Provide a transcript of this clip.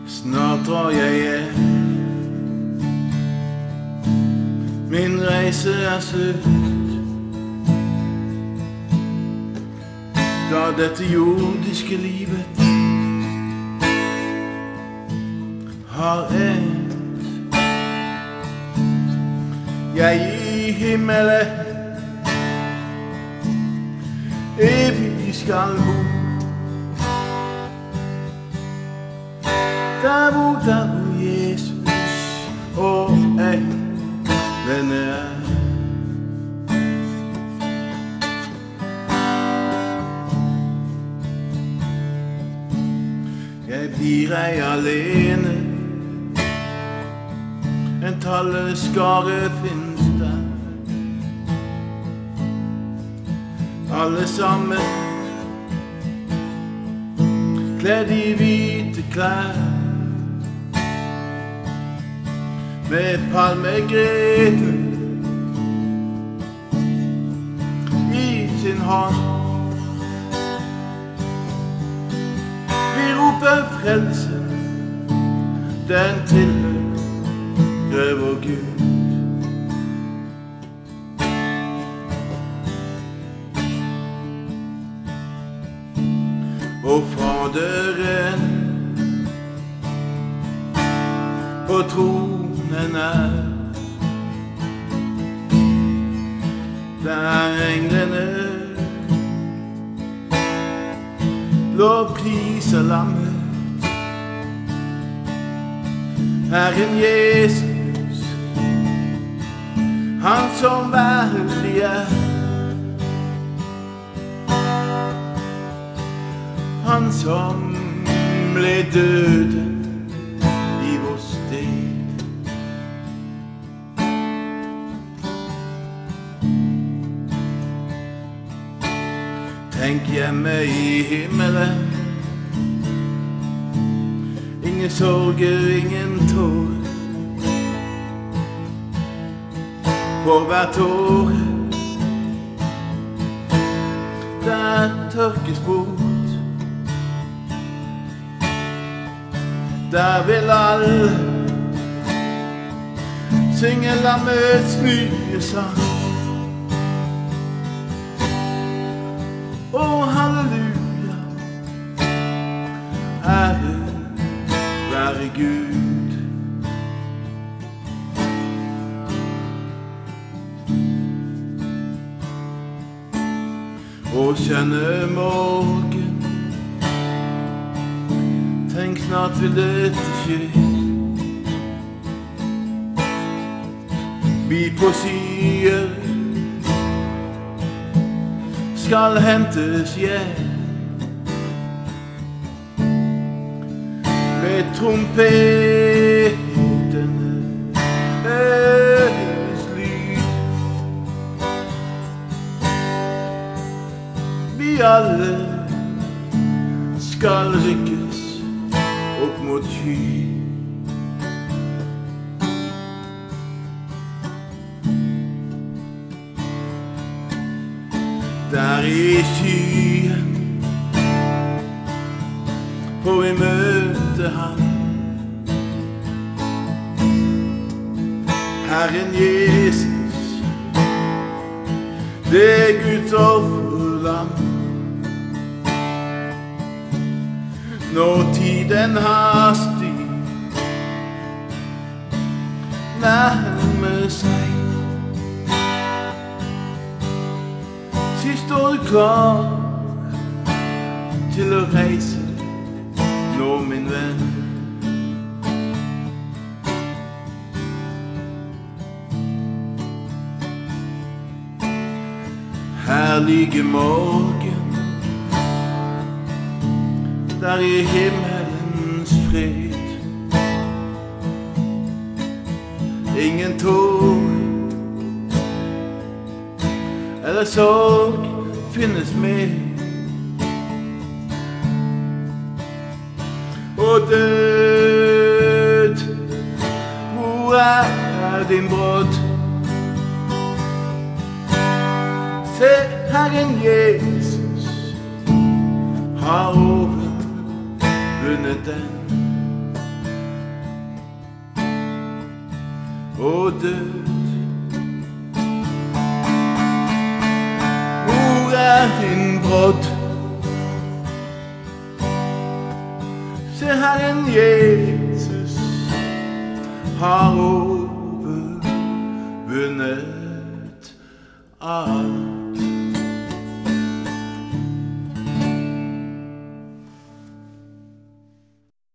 Snart drar jeg hjem. Min reise slutt. Da dette jordiske livet har endt. Jeg i himmelen evig skal bo. Der hvor Jesus og jeg venner er. Jeg blir ei alene, en talleskare finnes der. Alle sammen kledd i hvite klær, med palmegrenen i sin hånd. Vi roper frelse, den tilhører vår Gud. Og Faderen på tronen er, der englene lovpriser lammet. Herren Jesus, han som verdig er, han som ble døden i vår sted. Tenk hjemme i himmelen, ingen sorger, ingen tårer. For hver tåre der tørkes bort. Der vil alle synge lammets nye sang. Å, halleluja, ære være Gud. Å, skjønne morgen, tenk snart vil dette skje. Vi på skyer skal hentes hjem, med trompetene høres lyd. Vi alle skal rykkes opp mot sky. Der i skyen får vi møte han, Herren Jesus, det er Guds offerlam. Når tiden hastig nærmer seg, så står du klar til å reise nå, min venn. Herlige morgen, der i himmelens fred, ingen tårer eller sorg finnes med. Og død, hvor er din brodd? Se, Herren Jesus har overvunnet den. og død. Hvor din brodd? Se Herren Jesus har overvunnet alt.